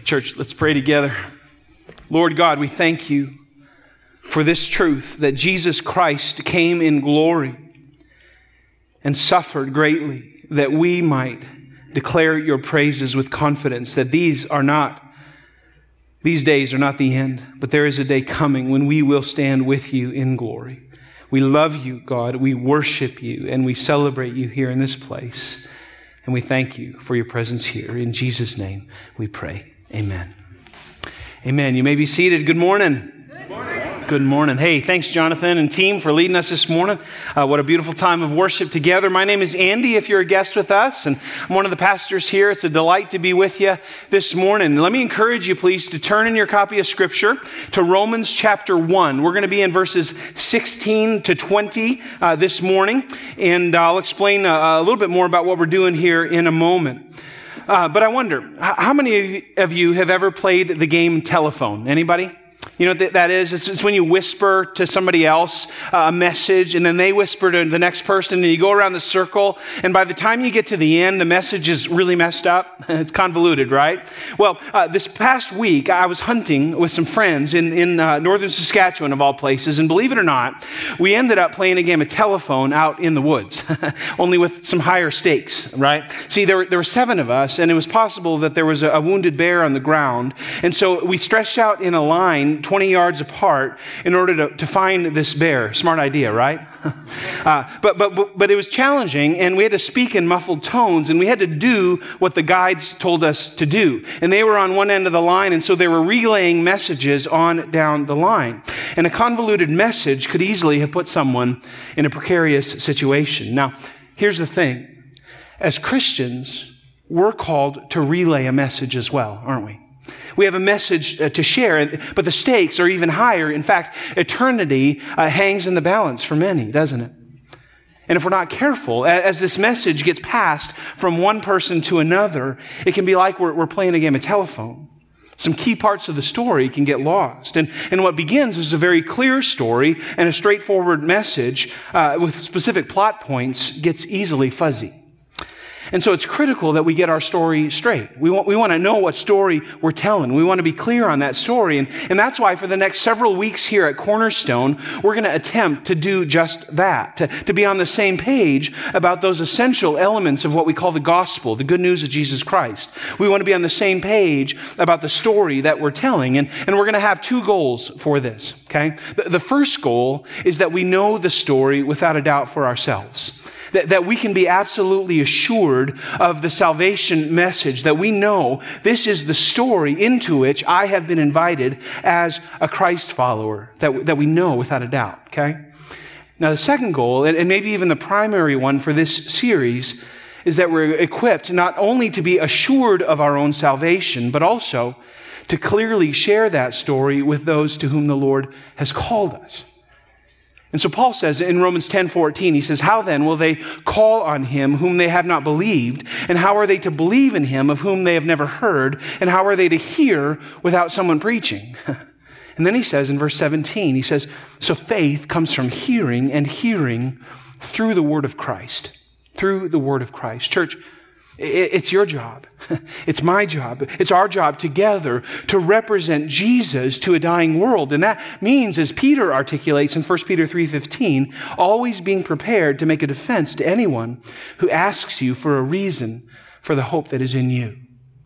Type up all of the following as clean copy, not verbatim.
Church, let's pray together. Lord God, we thank you for this truth that Jesus Christ came in glory and suffered greatly that we might declare your praises with confidence, that these days are not the end, but there is a day coming when we will stand with you in glory. We love you, God. We worship you and we celebrate you here in this place. And we thank you for your presence here. In Jesus' name we pray. Amen. Amen. You may be seated. Good morning. Good morning. Good morning. Hey, thanks, Jonathan and team, for leading us this morning. What a beautiful time of worship together. My name is Andy, if you're a guest with us, and I'm one of the pastors here. It's a delight to be with you this morning. Let me encourage you, please, to turn in your copy of Scripture to Romans chapter 1. We're going to be in verses 16 to 20 this morning, and I'll explain a little bit more about what we're doing here in a moment. But I wonder, how many of you have ever played the game telephone? Anybody? You know what that is? It's when you whisper to somebody else a message, and then they whisper to the next person, and you go around the circle, and by the time you get to the end, the message is really messed up. It's convoluted, right? Well, this past week, I was hunting with some friends in northern Saskatchewan, of all places, and believe it or not, we ended up playing a game of telephone out in the woods, only with some higher stakes, right? See, there were 7 of us, and it was possible that there was a wounded bear on the ground, and so we stretched out in a line 20 yards apart in order to find this bear. Smart idea, right? But it was challenging, and we had to speak in muffled tones, and we had to do what the guides told us to do. And they were on one end of the line, and so they were relaying messages on down the line. And a convoluted message could easily have put someone in a precarious situation. Now, here's the thing. As Christians, we're called to relay a message as well, aren't we? We have a message to share, but the stakes are even higher. In fact, eternity hangs in the balance for many, doesn't it? And if we're not careful, as this message gets passed from one person to another, it can be like we're playing a game of telephone. Some key parts of the story can get lost. And what begins as a very clear story and a straightforward message with specific plot points gets easily fuzzy. And so it's critical that we get our story straight. We want to know what story we're telling. We want to be clear on that story. And that's why for the next several weeks here at Cornerstone, we're going to attempt to do just that, to be on the same page about those essential elements of what we call the gospel, the good news of Jesus Christ. We want to be on the same page about the story that we're telling. And we're going to have 2 goals for this, okay? The first goal is that we know the story without a doubt for ourselves. That we can be absolutely assured of the salvation message, that we know this is the story into which I have been invited as a Christ follower, that we know without a doubt, okay? Now, the second goal, and maybe even the primary one for this series, is that we're equipped not only to be assured of our own salvation, but also to clearly share that story with those to whom the Lord has called us. And so Paul says in Romans 10:14, he says, "How then will they call on him whom they have not believed? And how are they to believe in him of whom they have never heard? And how are they to hear without someone preaching?" And then he says in verse 17, he says, "So faith comes from hearing, and hearing through the word of Christ." Through the word of Christ. Church, it's your job. It's my job. It's our job together to represent Jesus to a dying world. And that means, as Peter articulates in 1 Peter 3:15, always being prepared to make a defense to anyone who asks you for a reason for the hope that is in you.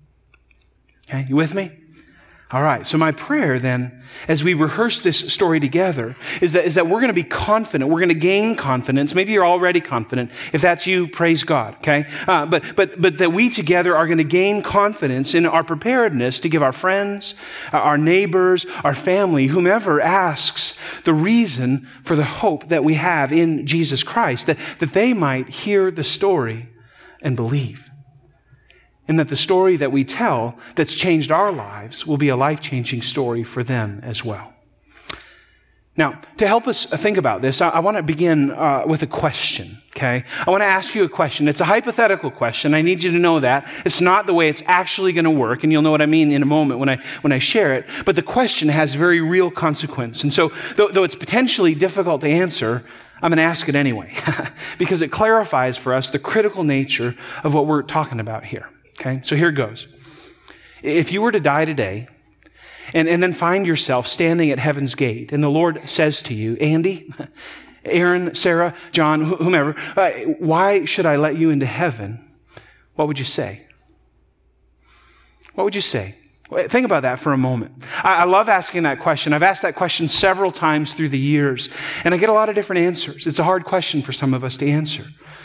Okay, you with me? All right, so my prayer then, as we rehearse this story together, is that we're going to be confident, we're going to gain confidence. Maybe you're already confident. If that's you, praise God, okay? But that we together are going to gain confidence in our preparedness to give our friends, our neighbors, our family, whomever asks the reason for the hope that we have in Jesus Christ, that they might hear the story and believe. And that the story that we tell that's changed our lives will be a life-changing story for them as well. Now, to help us think about this, I want to begin with a question, okay? I want to ask you a question. It's a hypothetical question. I need you to know that. It's not the way it's actually going to work, and you'll know what I mean in a moment when I share it. But the question has very real consequence. And so, though it's potentially difficult to answer, I'm going to ask it anyway, because it clarifies for us the critical nature of what we're talking about here. Okay, so here it goes. If you were to die today and then find yourself standing at heaven's gate and the Lord says to you, Andy, Aaron, Sarah, John, whomever, why should I let you into heaven? What would you say? What would you say? Think about that for a moment. I love asking that question. I've asked that question several times through the years, and I get a lot of different answers. It's a hard question for some of us to answer.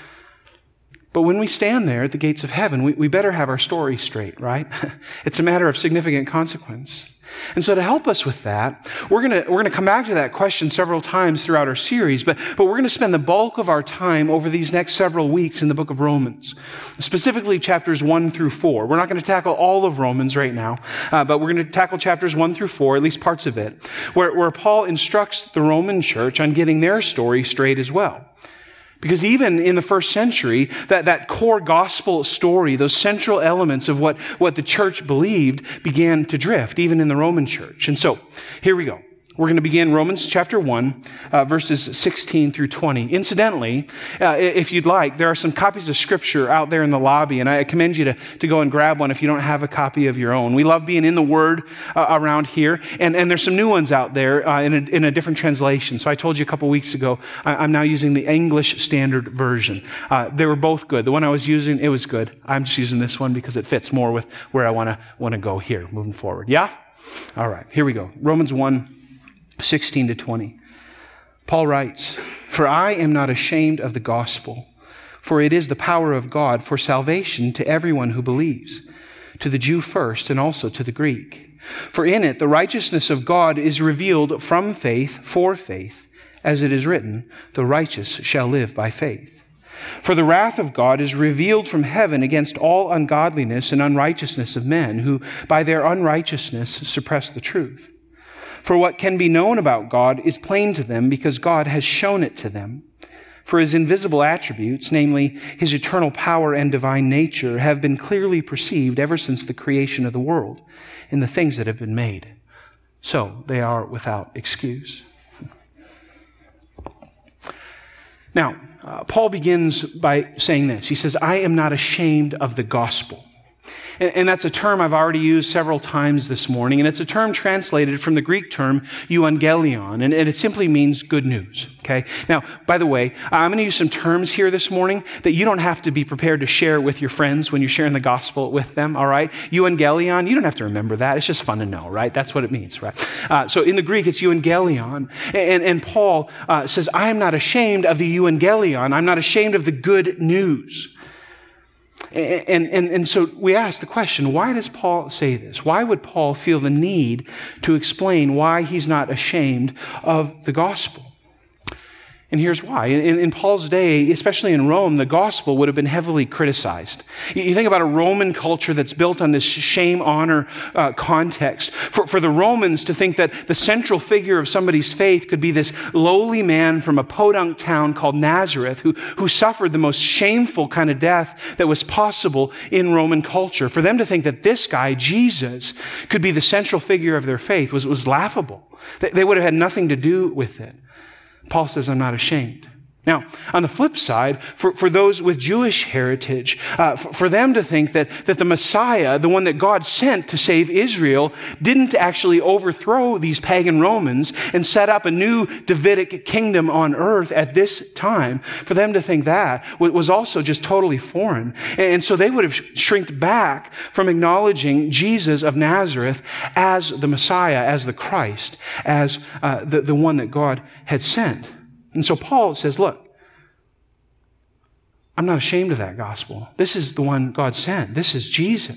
But when we stand there at the gates of heaven, we better have our story straight, right? It's a matter of significant consequence. And so to help us with that, we're going to come back to that question several times throughout our series, but we're going to spend the bulk of our time over these next several weeks in the book of Romans, specifically chapters 1 through 4. We're not going to tackle all of Romans right now, but we're going to tackle chapters 1 through 4, at least parts of it, where Paul instructs the Roman church on getting their story straight as well. Because even in the first century, that core gospel story, those central elements of what the church believed began to drift, even in the Roman church. And so, here we go. We're going to begin Romans chapter 1, verses 16 through 20. Incidentally, if you'd like, there are some copies of Scripture out there in the lobby, and I commend you to go and grab one if you don't have a copy of your own. We love being in the Word around here, and there's some new ones out there in a different translation. So I told you a couple weeks ago, I'm now using the English Standard Version. They were both good. The one I was using, it was good. I'm just using this one because it fits more with where I want to go here, moving forward. Yeah? All right, here we go. Romans 1, 16 to 20. Paul writes, "For I am not ashamed of the gospel, for it is the power of God for salvation to everyone who believes, to the Jew first and also to the Greek. For in it the righteousness of God is revealed from faith for faith, as it is written, the righteous shall live by faith. For the wrath of God is revealed from heaven against all ungodliness and unrighteousness of men, who by their unrighteousness suppress the truth. For what can be known about God is plain to them because God has shown it to them. For his invisible attributes, namely his eternal power and divine nature, have been clearly perceived ever since the creation of the world in the things that have been made. So they are without excuse." Now, Paul begins by saying this. He says, "I am not ashamed of the gospel." And that's a term I've already used several times this morning, and it's a term translated from the Greek term euangelion, and it simply means good news, okay? Now, by the way, I'm going to use some terms here this morning that you don't have to be prepared to share with your friends when you're sharing the gospel with them, all right? Euangelion, you don't have to remember that. It's just fun to know, right? That's what it means, right? So in the Greek, it's euangelion, and Paul says, "I am not ashamed of the euangelion. I'm not ashamed of the good news." And so we ask the question, why does Paul say this? Why would Paul feel the need to explain why he's not ashamed of the gospel? And here's why. In Paul's day, especially in Rome, the gospel would have been heavily criticized. You think about a Roman culture that's built on this shame-honor context. For the Romans to think that the central figure of somebody's faith could be this lowly man from a podunk town called Nazareth who suffered the most shameful kind of death that was possible in Roman culture. For them to think that this guy, Jesus, could be the central figure of their faith was laughable. They would have had nothing to do with it. Paul says, "I'm not ashamed." Now, on the flip side, for those with Jewish heritage, for them to think that the Messiah, the one that God sent to save Israel, didn't actually overthrow these pagan Romans and set up a new Davidic kingdom on earth at this time, for them to think that was also just totally foreign. And so they would have shrinked back from acknowledging Jesus of Nazareth as the Messiah, as the Christ, as the one that God had sent. And so Paul says, look, I'm not ashamed of that gospel. This is the one God sent. This is Jesus.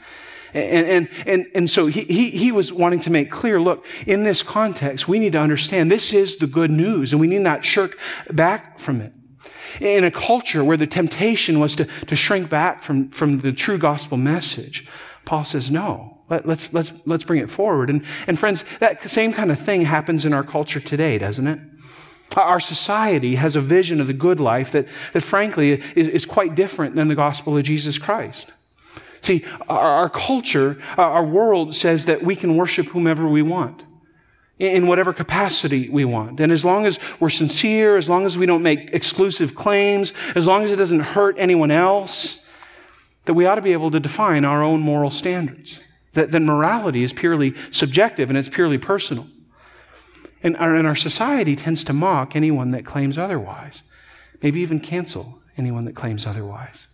And so he was wanting to make clear, look, in this context, we need to understand this is the good news, and we need not shirk back from it. In a culture where the temptation was to shrink back from the true gospel message, Paul says, no, let's bring it forward. And friends, that same kind of thing happens in our culture today, doesn't it? Our society has a vision of the good life that frankly is quite different than the gospel of Jesus Christ. See, our culture, our world says that we can worship whomever we want in whatever capacity we want. And as long as we're sincere, as long as we don't make exclusive claims, as long as it doesn't hurt anyone else, that we ought to be able to define our own moral standards. then morality is purely subjective and it's purely personal. And our society tends to mock anyone that claims otherwise, maybe even cancel anyone that claims otherwise.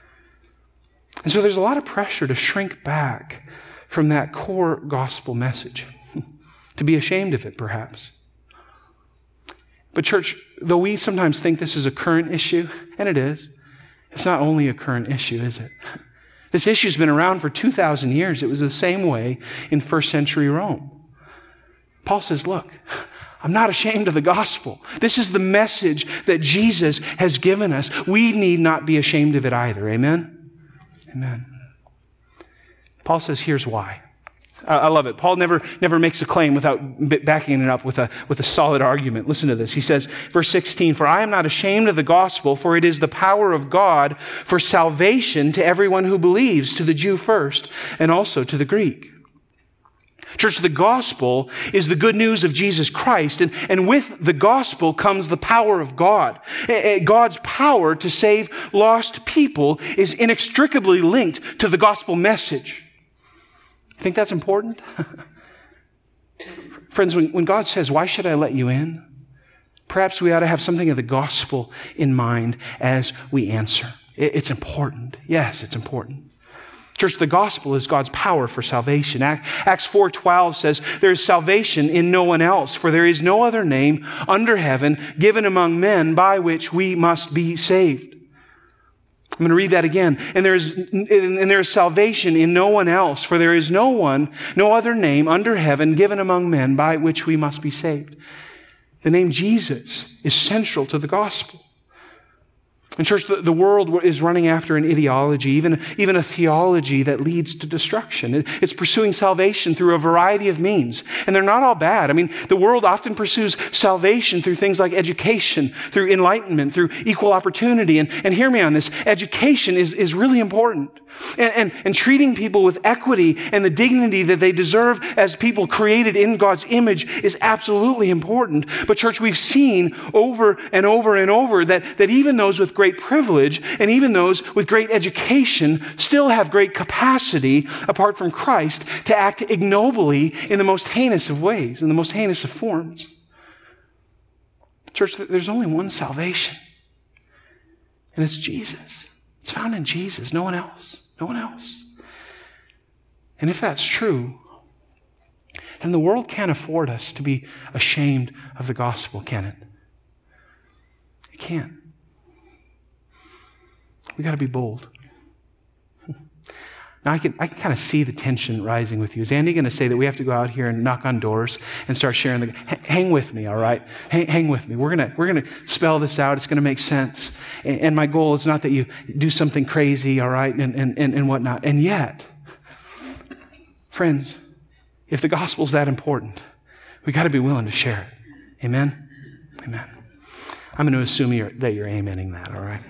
And so there's a lot of pressure to shrink back from that core gospel message, to be ashamed of it, perhaps. But church, though we sometimes think this is a current issue, and it is, it's not only a current issue, is it? This issue's been around for 2,000 years. It was the same way in first century Rome. Paul says, look, I'm not ashamed of the gospel. This is the message that Jesus has given us. We need not be ashamed of it either. Amen? Amen. Paul says, here's why. I love it. Paul never makes a claim without backing it up with a solid argument. Listen to this. He says, verse 16, for I am not ashamed of the gospel, for it is the power of God for salvation to everyone who believes, to the Jew first, and also to the Greek. Church, the gospel is the good news of Jesus Christ, and with the gospel comes the power of God. God's power to save lost people is inextricably linked to the gospel message. Think that's important? Friends, when God says, why should I let you in? Perhaps we ought to have something of the gospel in mind as we answer. It's important. Yes, it's important. Church, the gospel is God's power for salvation. Acts 4:12 says, there is salvation in no one else, for there is no other name under heaven given among men by which we must be saved. I'm going to read that again. And there is salvation in no one else, for there is no other name under heaven given among men by which we must be saved. The name Jesus is central to the gospel. And church, the world is running after an ideology, even a theology that leads to destruction. It's pursuing salvation through a variety of means. And they're not all bad. I mean, the world often pursues salvation through things like education, through enlightenment, through equal opportunity. And hear me on this, education is really important. And treating people with equity and the dignity that they deserve as people created in God's image is absolutely important. But church, we've seen over and over and over that even those with great privilege and even those with great education still have great capacity apart from Christ to act ignobly in the most heinous of ways, in the most heinous of forms. Church, there's only one salvation, and it's Jesus. It's found in Jesus, no one else. No one else. And if that's true, then the world can't afford us to be ashamed of the gospel, can it? It can't. We got to be bold. Now I can kind of see the tension rising with you. Is Andy going to say that we have to go out here and knock on doors and start sharing hang with me, all right? Hang with me. We're going to spell this out. It's going to make sense. And my goal is not that you do something crazy, all right, and whatnot. And yet, friends, if the gospel's that important, we got to be willing to share it. Amen? Amen. I'm going to assume that you're amening that, all right?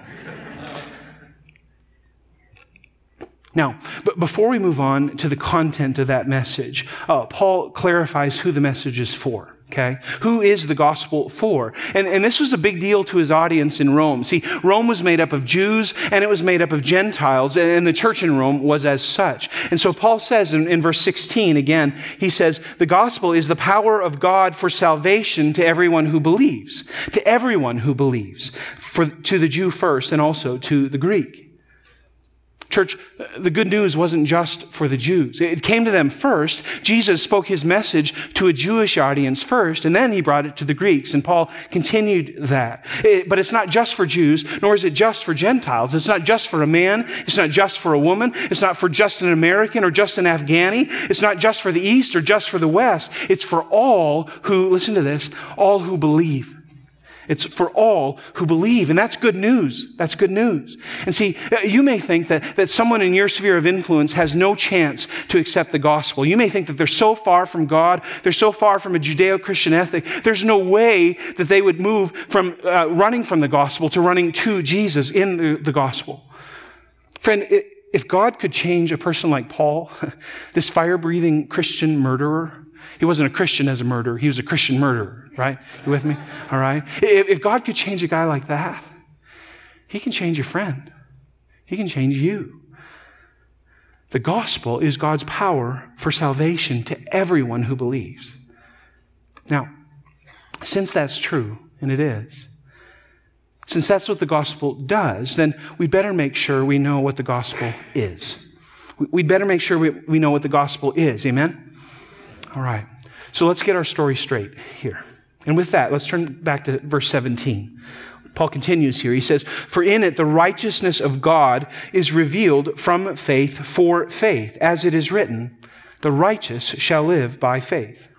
Now, but before we move on to the content of that message, Paul clarifies who the message is for, okay? Who is the gospel for? And this was a big deal to his audience in Rome. See, Rome was made up of Jews and it was made up of Gentiles, and the church in Rome was as such. And so Paul says in verse 16, again, he says, the gospel is the power of God for salvation to everyone who believes. To everyone who believes. To the Jew first and also to the Greek. Church, the good news wasn't just for the Jews. It came to them first. Jesus spoke his message to a Jewish audience first, and then he brought it to the Greeks, and Paul continued that. But it's not just for Jews, nor is it just for Gentiles. It's not just for a man. It's not just for a woman. It's not for just an American or just an Afghani. It's not just for the East or just for the West. It's for all who, listen to this, all who believe. It's for all who believe. And that's good news. That's good news. And see, you may think that someone in your sphere of influence has no chance to accept the gospel. You may think that they're so far from God. They're so far from a Judeo-Christian ethic. There's no way that they would move from running from the gospel to running to Jesus in the gospel. Friend, if God could change a person like Paul, this fire-breathing Christian murderer, he wasn't a Christian as a murderer. He was a Christian murderer, right? You with me? All right? If God could change a guy like that, he can change your friend. He can change you. The gospel is God's power for salvation to everyone who believes. Now, since that's true, and it is, since that's what the gospel does, then we better make sure we know what the gospel is. We'd better make sure we know what the gospel is. Amen? All right. So let's get our story straight here. And with that, let's turn back to verse 17. Paul continues here. He says, "For in it the righteousness of God is revealed from faith for faith, as it is written, the righteous shall live by faith."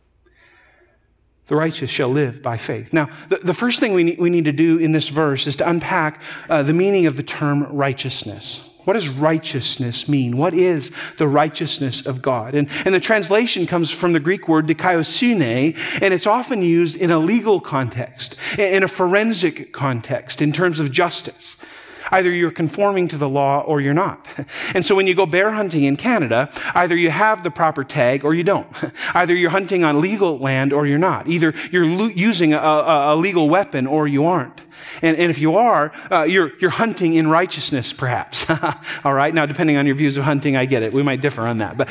The righteous shall live by faith. Now, the first thing we need to do in this verse is to unpack the meaning of the term righteousness. What does righteousness mean? What is the righteousness of God? And the translation comes from the Greek word dikaiosune, and it's often used in a legal context, in a forensic context, in terms of justice. Either you're conforming to the law or you're not. And so when you go bear hunting in Canada, either you have the proper tag or you don't. Either you're hunting on legal land or you're not. Either you're using a legal weapon or you aren't. And if you are, you're hunting in righteousness, perhaps. All right. Now, depending on your views of hunting, I get it. We might differ on that.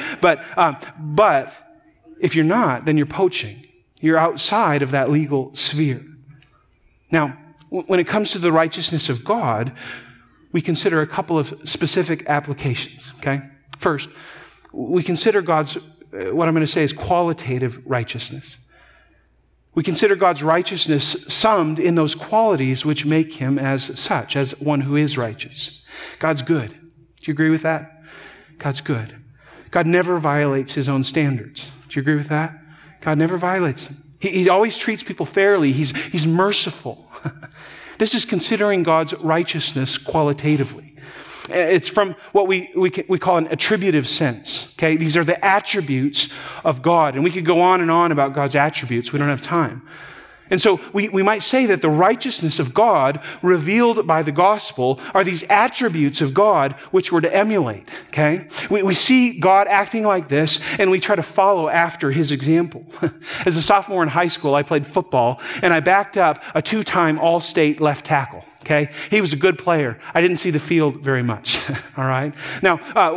But if you're not, then you're poaching. You're outside of that legal sphere. Now, when it comes to the righteousness of God, we consider a couple of specific applications, okay? First, we consider God's, what I'm going to say is qualitative righteousness. We consider God's righteousness summed in those qualities which make him as such, as one who is righteous. God's good. Do you agree with that? God's good. God never violates his own standards. Do you agree with that? God never violates them. He always treats people fairly. He's merciful. This is considering God's righteousness qualitatively. It's from what we call an attributive sense. Okay, these are the attributes of God, and we could go on and on about God's attributes. We don't have time. And so we might say that the righteousness of God revealed by the gospel are these attributes of God which we're to emulate, okay? We see God acting like this, and we try to follow after his example. As a sophomore in high school, I played football, and I backed up a 2-time all-state left tackle, okay? He was a good player. I didn't see the field very much, all right? Now,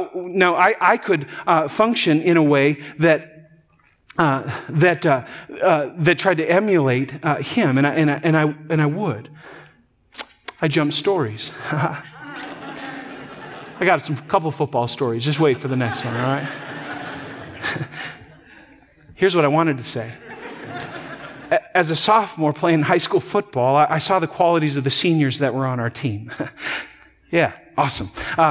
I could function in a way that tried to emulate him, and I would. I jumped stories. I got a couple of football stories. Just wait for the next one, all right? Here's what I wanted to say. As a sophomore playing high school football, I saw the qualities of the seniors that were on our team. Yeah, awesome.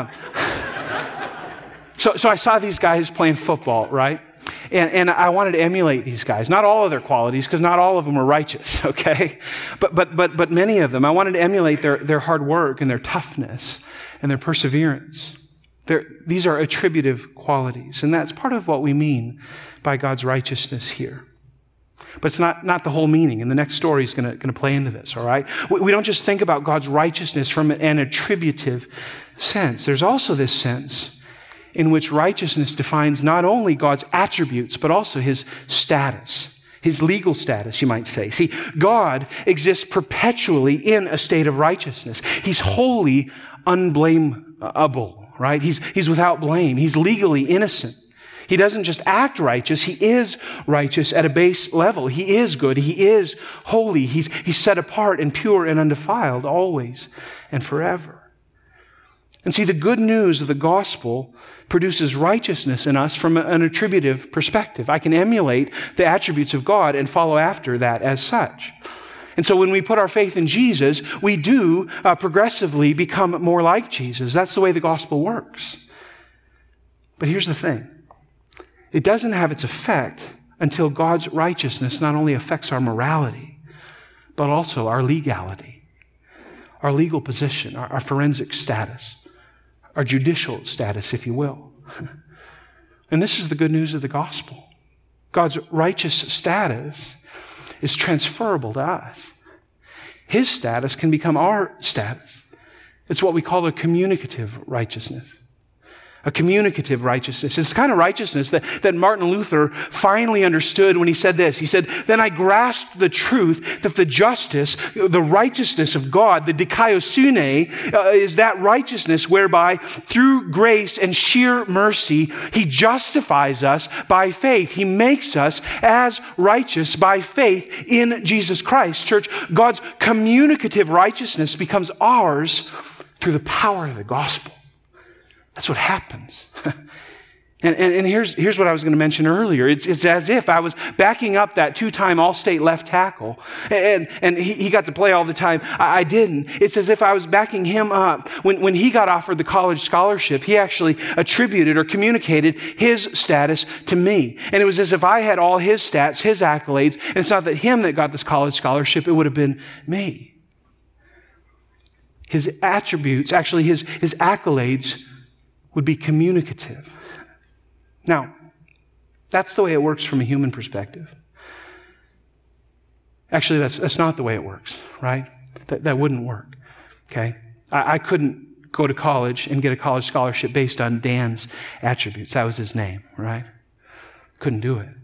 So I saw these guys playing football, right? And I wanted to emulate these guys. Not all of their qualities, because not all of them were righteous, okay? But many of them. I wanted to emulate their hard work and their toughness and their perseverance. These are attributive qualities, and that's part of what we mean by God's righteousness here. But it's not the whole meaning, and the next story is going to play into this, all right? We don't just think about God's righteousness from an attributive sense. There's also this sense in which righteousness defines not only God's attributes, but also his status, his legal status, you might say. See, God exists perpetually in a state of righteousness. He's wholly unblameable, right? He's without blame. He's legally innocent. He doesn't just act righteous. He is righteous at a base level. He is good. He is holy. He's set apart and pure and undefiled always and forever. And see, the good news of the gospel produces righteousness in us from an attributive perspective. I can emulate the attributes of God and follow after that as such. And so when we put our faith in Jesus, we do progressively become more like Jesus. That's the way the gospel works. But here's the thing. It doesn't have its effect until God's righteousness not only affects our morality, but also our legality, our legal position, our forensic status, our judicial status, if you will. And this is the good news of the gospel. God's righteous status is transferable to us. His status can become our status. It's what we call a communicative righteousness. a communicative righteousness. It's the kind of righteousness that Martin Luther finally understood when he said this. He said, "Then I grasped the truth that the justice, the righteousness of God, the dikaiosune, is that righteousness whereby through grace and sheer mercy, He justifies us by faith. He makes us as righteous by faith in Jesus Christ." Church, God's communicative righteousness becomes ours through the power of the gospel. That's what happens. And here's what I was going to mention earlier. It's as if I was backing up that 2-time All-State left tackle, and he got to play all the time. I didn't. It's as if I was backing him up. When he got offered the college scholarship, he actually attributed or communicated his status to me. And it was as if I had all his stats, his accolades, and it's not that him that got this college scholarship, it would have been me. His attributes, actually his accolades, would be communicative. Now, that's the way it works from a human perspective. Actually, that's not the way it works, right? That wouldn't work, okay? I couldn't go to college and get a college scholarship based on Dan's attributes. That was his name, right? Couldn't do it.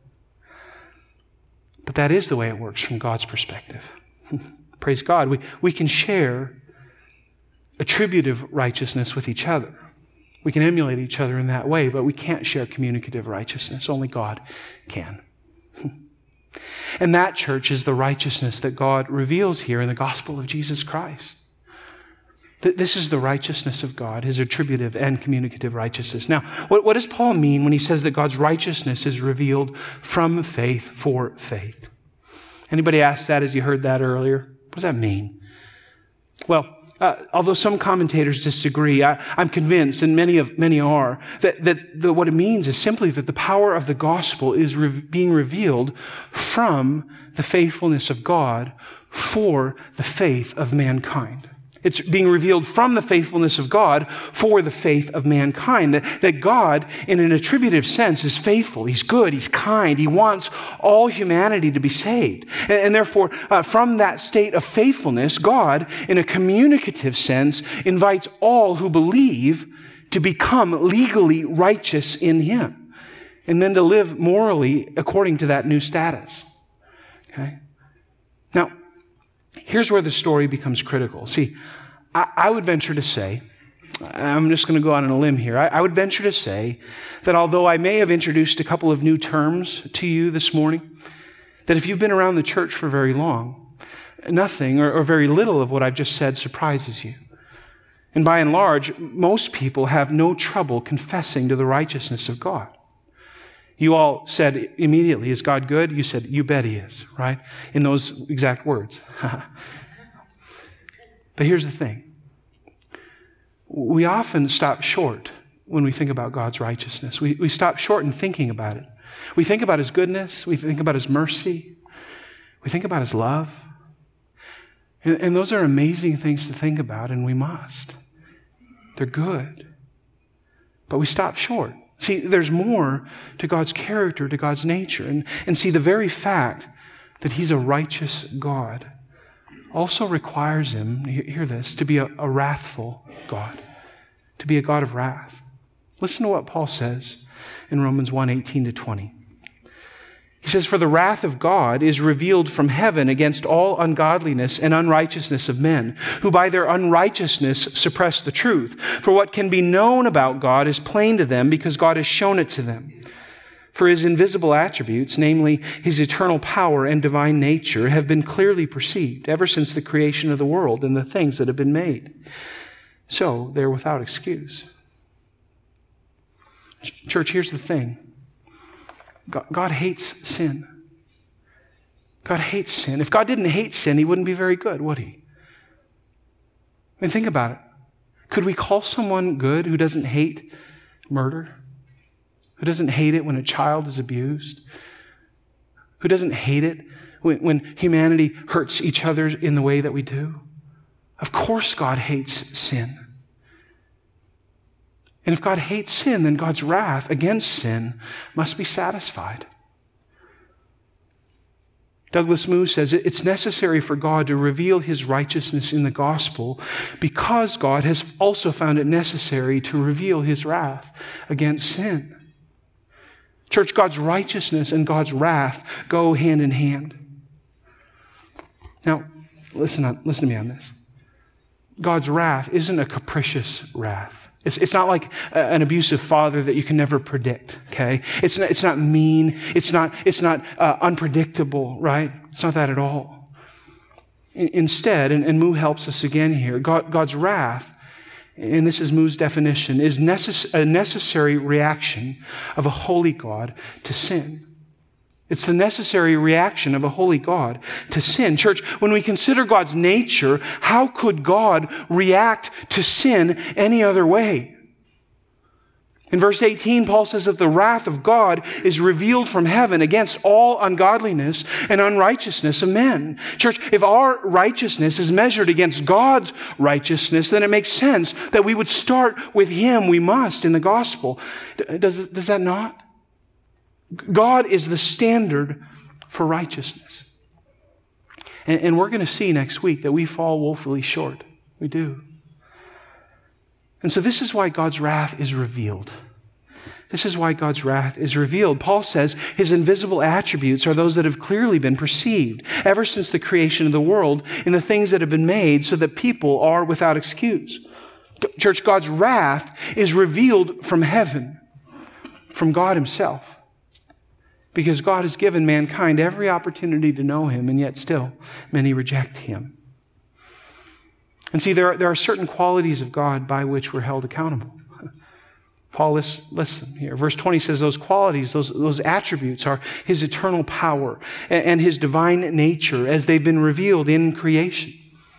But that is the way it works from God's perspective. Praise God. We can share attributive righteousness with each other. We can emulate each other in that way, but we can't share communicative righteousness. Only God can. And that, church, is the righteousness that God reveals here in the gospel of Jesus Christ. This is the righteousness of God, His attributive and communicative righteousness. Now, what does Paul mean when he says that God's righteousness is revealed from faith for faith? Anybody asked that as you heard that earlier? What does that mean? Well, although some commentators disagree, I'm convinced, and many are, that what it means is simply that the power of the gospel is being revealed from the faithfulness of God for the faith of mankind. It's being revealed from the faithfulness of God for the faith of mankind. That God, in an attributive sense, is faithful. He's good. He's kind. He wants all humanity to be saved. And therefore, from that state of faithfulness, God, in a communicative sense, invites all who believe to become legally righteous in Him, and then to live morally according to that new status. Okay? Now, here's where the story becomes critical. See, I would venture to say, I'm just going to go out on a limb here. I would venture to say that although I may have introduced a couple of new terms to you this morning, that if you've been around the church for very long, nothing or very little of what I've just said surprises you. And by and large, most people have no trouble confessing to the righteousness of God. You all said immediately, "Is God good?" You said, "You bet He is," right? In those exact words. But here's the thing. We often stop short when we think about God's righteousness. We stop short in thinking about it. We think about His goodness. We think about His mercy. We think about His love. And those are amazing things to think about, and we must. They're good. But we stop short. See, there's more to God's character, to God's nature. And see, the very fact that He's a righteous God also requires Him, hear this, to be a wrathful God, to be a God of wrath. Listen to what Paul says in Romans 1:18-20. He says, "For the wrath of God is revealed from heaven against all ungodliness and unrighteousness of men, who by their unrighteousness suppress the truth. For what can be known about God is plain to them, because God has shown it to them. For His invisible attributes, namely His eternal power and divine nature, have been clearly perceived ever since the creation of the world and the things that have been made. So they're without excuse." Church, here's the thing. God hates sin. God hates sin. If God didn't hate sin, He wouldn't be very good, would He? I mean, think about it. Could we call someone good who doesn't hate murder? Who doesn't hate it when a child is abused? Who doesn't hate it when humanity hurts each other in the way that we do? Of course God hates sin. And if God hates sin, then God's wrath against sin must be satisfied. Douglas Moo says it's necessary for God to reveal his righteousness in the gospel because God has also found it necessary to reveal his wrath against sin. Church, God's righteousness and God's wrath go hand in hand. Now, listen to me on this. God's wrath isn't a capricious wrath. It's not like an abusive father that you can never predict, okay? It's not mean. It's not unpredictable, right? It's not that at all. Instead, and Moo helps us again here, God's wrath, and this is Moo's definition, is a necessary reaction of a holy God to sin. It's the necessary reaction of a holy God to sin. Church, when we consider God's nature, how could God react to sin any other way? In verse 18, Paul says that the wrath of God is revealed from heaven against all ungodliness and unrighteousness of men. Church, if our righteousness is measured against God's righteousness, then it makes sense that we would start with Him. We must in the gospel. Does that not? God is the standard for righteousness. And we're going to see next week that we fall woefully short. We do. And so this is why God's wrath is revealed. This is why God's wrath is revealed. Paul says his invisible attributes are those that have clearly been perceived ever since the creation of the world in the things that have been made so that people are without excuse. Church, God's wrath is revealed from heaven, from God himself. Because God has given mankind every opportunity to know him, and yet still many reject him. And see, there are certain qualities of God by which we're held accountable. Paul lists them here. Verse 20 says those qualities, those attributes are his eternal power and his divine nature as they've been revealed in creation.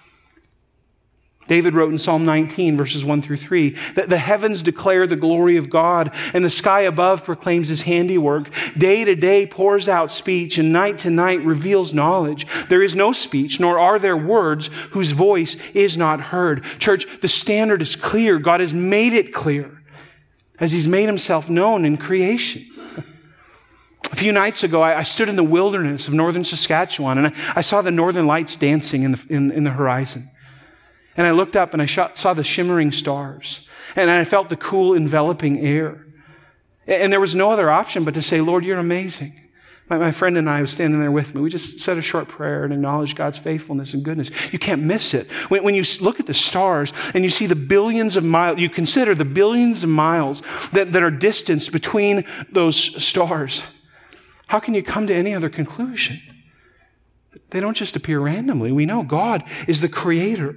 David wrote in Psalm 19, verses 1 through 3, that the heavens declare the glory of God, and the sky above proclaims his handiwork. Day to day pours out speech, and night to night reveals knowledge. There is no speech, nor are there words whose voice is not heard. Church, the standard is clear. God has made it clear as he's made himself known in creation. A few nights ago, I stood in the wilderness of northern Saskatchewan, and I saw the northern lights dancing in the horizon. And I looked up and I saw the shimmering stars. And I felt the cool, enveloping air. And there was no other option but to say, Lord, you're amazing. My friend and I was standing there with me. We just said a short prayer and acknowledged God's faithfulness and goodness. You can't miss it. When you look at the stars and you see the billions of miles, you consider the billions of miles that are distanced between those stars, how can you come to any other conclusion? They don't just appear randomly. We know God is the creator.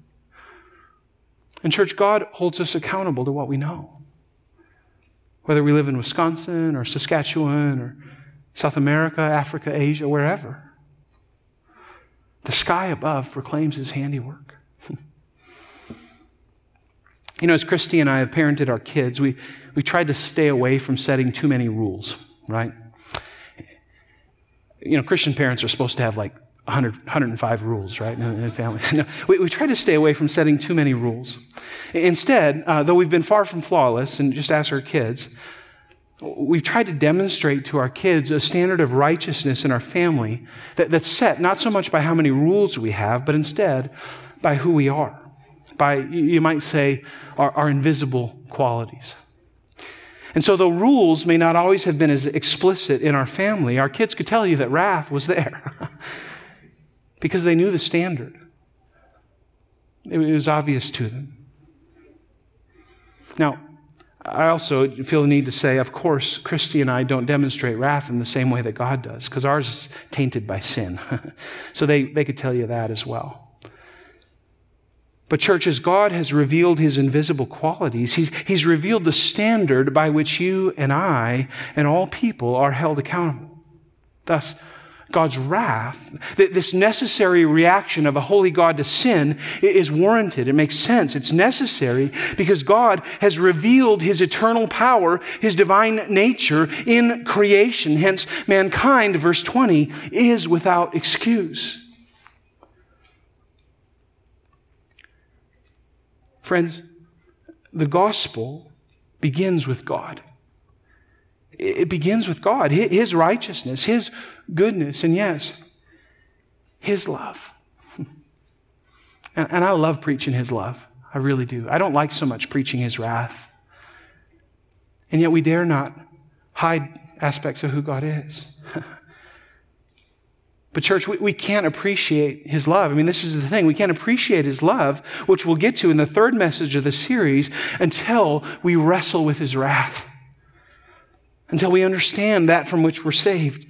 And church, God holds us accountable to what we know. Whether we live in Wisconsin or Saskatchewan or South America, Africa, Asia, wherever. The sky above proclaims his handiwork. As Christy and I have parented our kids, we tried to stay away from setting too many rules, right? Christian parents are supposed to have 105 rules, right, in a family. No, we try to stay away from setting too many rules. Instead, though we've been far from flawless, and just ask our kids, we've tried to demonstrate to our kids a standard of righteousness in our family that's set not so much by how many rules we have, but instead by who we are, by, you might say, our invisible qualities. And so though rules may not always have been as explicit in our family, our kids could tell you that wrath was there. Because they knew the standard. It was obvious to them. Now, I also feel the need to say, of course, Christy and I don't demonstrate wrath in the same way that God does, because ours is tainted by sin. So they could tell you that as well. But church, as God has revealed his invisible qualities, he's revealed the standard by which you and I and all people are held accountable. Thus, God's wrath, this necessary reaction of a holy God to sin, is warranted. It makes sense. It's necessary because God has revealed his eternal power, his divine nature in creation. Hence, mankind, verse 20, is without excuse. Friends, the gospel begins with God. It begins with God, his righteousness, his goodness. And yes, His love. And I love preaching His love. I really do. I don't like so much preaching His wrath. And yet we dare not hide aspects of who God is. But church, we can't appreciate His love. I mean, this is the thing. We can't appreciate His love, which we'll get to in the third message of the series, until we wrestle with His wrath. Until we understand that from which we're saved.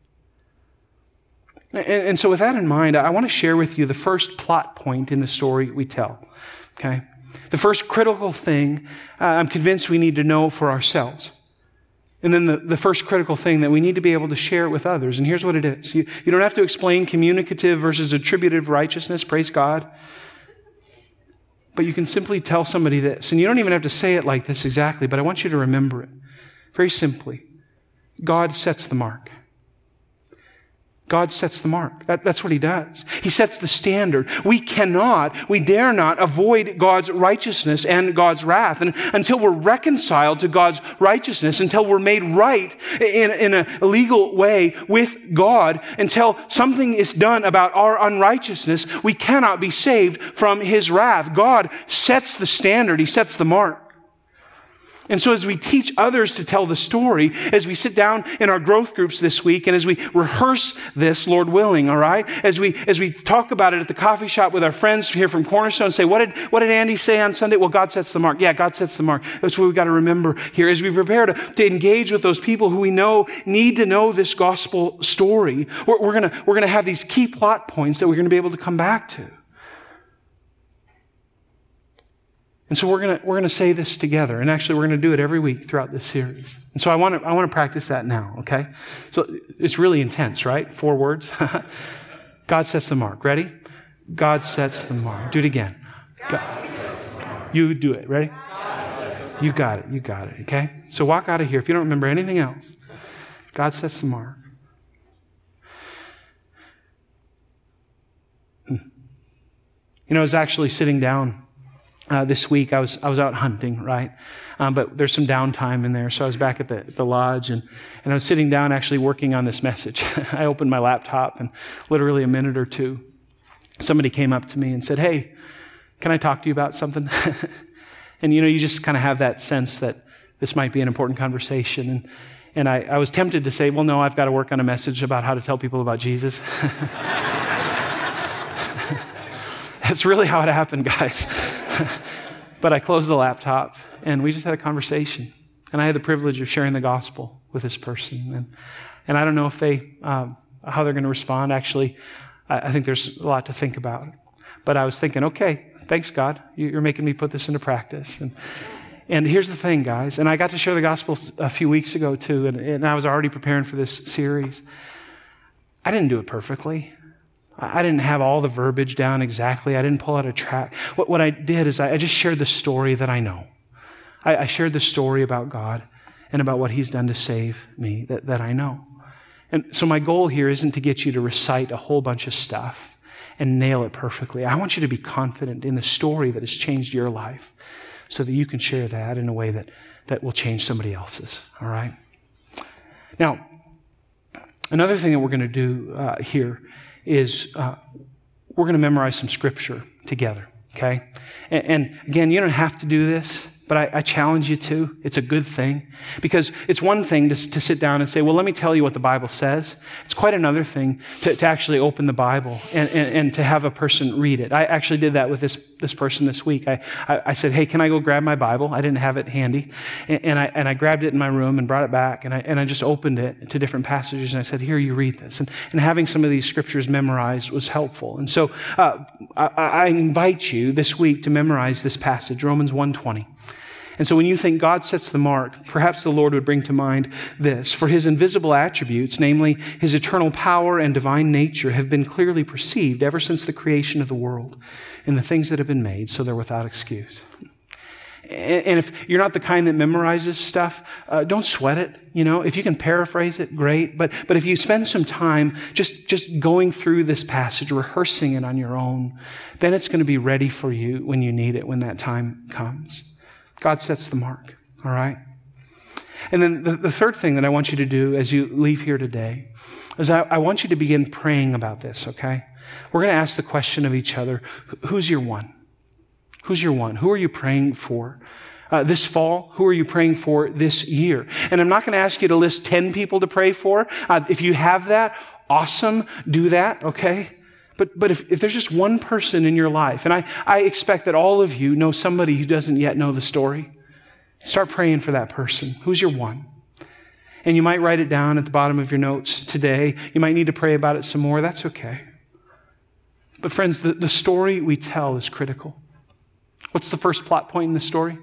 And so with that in mind, I want to share with you the first plot point in the story we tell. Okay? The first critical thing I'm convinced we need to know for ourselves. And then the first critical thing that we need to be able to share with others. And here's what it is. You don't have to explain communicative versus attributive righteousness. Praise God. But you can simply tell somebody this. And you don't even have to say it like this exactly, but I want you to remember it. Very simply. God sets the mark. God sets the mark. That's what He does. He sets the standard. We dare not avoid God's righteousness and God's wrath. And until we're reconciled to God's righteousness, until we're made right in a legal way with God, until something is done about our unrighteousness, we cannot be saved from His wrath. God sets the standard. He sets the mark. And so as we teach others to tell the story, as we sit down in our growth groups this week, and as we rehearse this, Lord willing, all right? As we talk about it at the coffee shop with our friends here from Cornerstone, say, what did Andy say on Sunday? Well, God sets the mark. Yeah, God sets the mark. That's what we've got to remember here. As we prepare to engage with those people who we know need to know this gospel story, we're gonna have these key plot points that we're gonna be able to come back to. And so we're gonna say this together, and actually we're gonna do it every week throughout this series. And so I want to practice that now, okay? So it's really intense, right? 4 words. God sets the mark. Ready? God sets the mark. Do it again. You do it. Ready? You got it. You got it. Okay? So walk out of here if you don't remember anything else. God sets the mark. You know, I was actually sitting down this week. I was out hunting, right? But there's some downtime in there. So I was back at the lodge and I was sitting down actually working on this message. I opened my laptop and literally a minute or two, somebody came up to me and said, "Hey, can I talk to you about something?" And you know, you just kind of have that sense that this might be an important conversation. And I was tempted to say, "Well, no, I've got to work on a message about how to tell people about Jesus." That's really how it happened, guys. But I closed the laptop and we just had a conversation. And I had the privilege of sharing the gospel with this person. And I don't know if how they're going to respond. Actually, I think there's a lot to think about. But I was thinking, okay, thanks God. You're making me put this into practice. And here's the thing, guys. And I got to share the gospel a few weeks ago too. And I was already preparing for this series. I didn't do it perfectly. I didn't have all the verbiage down exactly. I didn't pull out a track. What I did is I just shared the story that I know. I shared the story about God and about what He's done to save me that I know. And so my goal here isn't to get you to recite a whole bunch of stuff and nail it perfectly. I want you to be confident in the story that has changed your life so that you can share that in a way that will change somebody else's. All right? Now, another thing that we're going to do here is we're going to memorize some scripture together, okay? And again, you don't have to do this, but I challenge you to. It's a good thing. Because it's one thing to sit down and say, well, let me tell you what the Bible says. It's quite another thing to actually open the Bible and to have a person read it. I actually did that with this person this week. I said, hey, can I go grab my Bible? I didn't have it handy. And I grabbed it in my room and brought it back, and I just opened it to different passages, and I said, here, you read this. And having some of these scriptures memorized was helpful. And so I invite you this week to memorize this passage, Romans 1:20. And so when you think God sets the mark, perhaps the Lord would bring to mind this. For His invisible attributes, namely His eternal power and divine nature, have been clearly perceived ever since the creation of the world and the things that have been made, so they're without excuse. And if you're not the kind that memorizes stuff, don't sweat it. You know, if you can paraphrase it, great. But if you spend some time just going through this passage, rehearsing it on your own, then it's going to be ready for you when you need it, when that time comes. God sets the mark, all right? And then the third thing that I want you to do as you leave here today is I want you to begin praying about this, okay? we're going to ask the question of each other, who's your one? Who's your one? Who are you praying for? This fall, who are you praying for this year? And I'm not going to ask you to list 10 people to pray for. If you have that, awesome, do that, okay? But if there's just one person in your life, and I expect that all of you know somebody who doesn't yet know the story, start praying for that person. Who's your one? And you might write it down at the bottom of your notes today. You might need to pray about it some more. That's okay. But friends, the story we tell is critical. What's the first plot point in the story?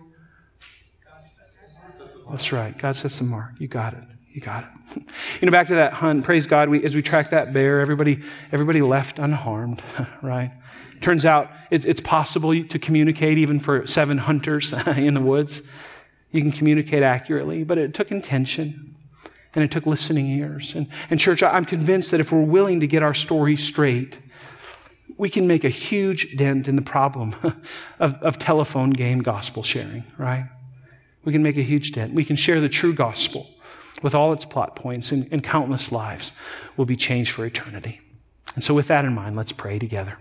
That's right. God sets the mark. You got it. You got it. Back to that hunt, praise God, as we tracked that bear, everybody left unharmed, right? Turns out it's possible to communicate even for 7 hunters in the woods. You can communicate accurately, but it took intention and it took listening ears. And church, I'm convinced that if we're willing to get our story straight, we can make a huge dent in the problem of telephone game gospel sharing, right? We can make a huge dent. We can share the true gospel with all its plot points, and countless lives will be changed for eternity. And so with that in mind, let's pray together.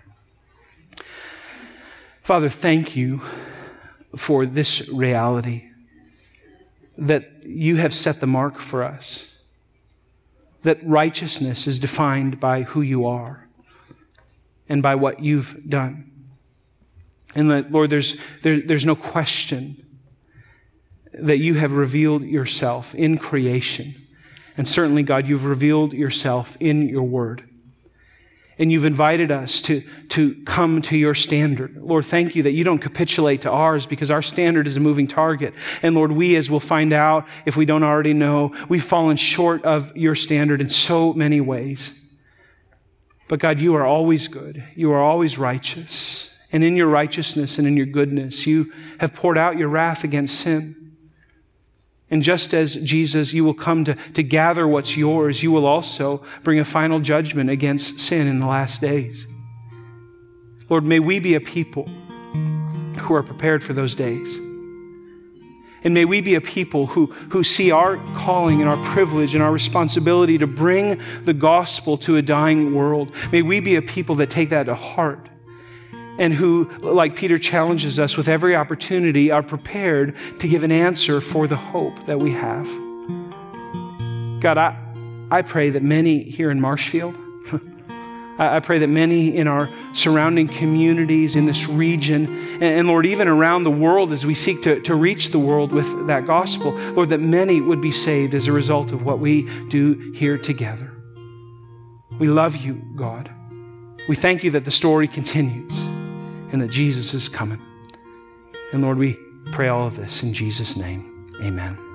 Father, thank you for this reality that you have set the mark for us, that righteousness is defined by who you are and by what you've done. And that, Lord, there's no question that you have revealed yourself in creation. And certainly, God, you've revealed yourself in your word. And you've invited us to come to your standard. Lord, thank you that you don't capitulate to ours, because our standard is a moving target. And Lord, we, as we'll find out if we don't already know, we've fallen short of your standard in so many ways. But God, you are always good. You are always righteous. And in your righteousness and in your goodness, you have poured out your wrath against sin. And just as, Jesus, you will come to gather what's yours, you will also bring a final judgment against sin in the last days. Lord, may we be a people who are prepared for those days. And may we be a people who see our calling and our privilege and our responsibility to bring the gospel to a dying world. May we be a people that take that to heart, and who, like Peter challenges us with every opportunity, are prepared to give an answer for the hope that we have. God, I pray that many here in Marshfield, I pray that many in our surrounding communities in this region, and Lord, even around the world as we seek to reach the world with that gospel, Lord, that many would be saved as a result of what we do here together. We love you, God. We thank you that the story continues and that Jesus is coming. And Lord, we pray all of this in Jesus' name. Amen.